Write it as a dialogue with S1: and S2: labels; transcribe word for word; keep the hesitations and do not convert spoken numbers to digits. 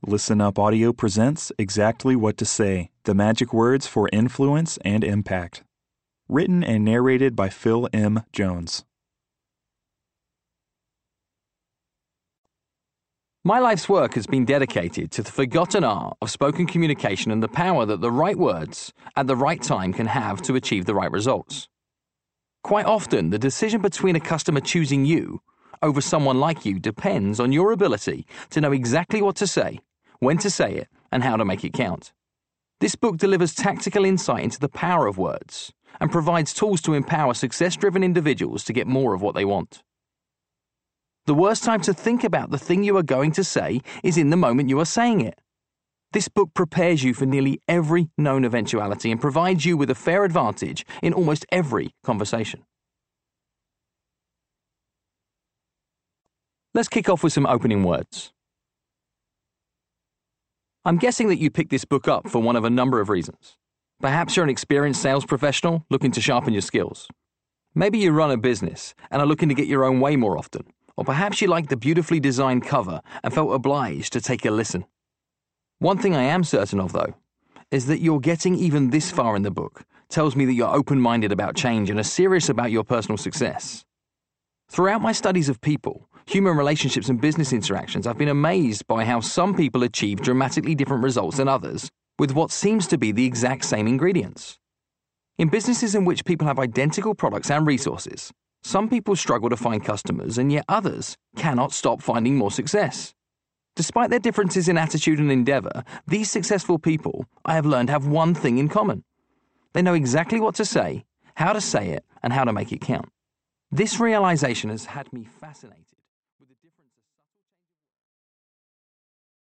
S1: Listen Up Audio presents Exactly What to Say, the magic words for influence and impact. Written and narrated by Phil M. Jones.
S2: My life's work has been dedicated to the forgotten art of spoken communication and the power that the right words at the right time can have to achieve the right results. Quite often, the decision between a customer choosing you over someone like you depends on your ability to know exactly what to say, when to say it, and how to make it count. This book delivers tactical insight into the power of words and provides tools to empower success-driven individuals to get more of what they want. The worst time to think about the thing you are going to say is in the moment you are saying it. This book prepares you for nearly every known eventuality and provides you with a fair advantage in almost every conversation. Let's kick off with some opening words. I'm guessing that you picked this book up for one of a number of reasons. Perhaps you're an experienced sales professional looking to sharpen your skills. Maybe you run a business and are looking to get your own way more often. Or perhaps you like the beautifully designed cover and felt obliged to take a listen. One thing I am certain of, though, is that you're getting even this far in the book tells me that you're open-minded about change and are serious about your personal success. Throughout my studies of people, human relationships and business interactions, I've been amazed by how some people achieve dramatically different results than others with what seems to be the exact same ingredients. In businesses in which people have identical products and resources, some people struggle to find customers, and yet others cannot stop finding more success. Despite their differences in attitude and endeavor, these successful people, I have learned, have one thing in common. They know exactly what to say, how to say it, and how to make it count. This realization has had me fascinated.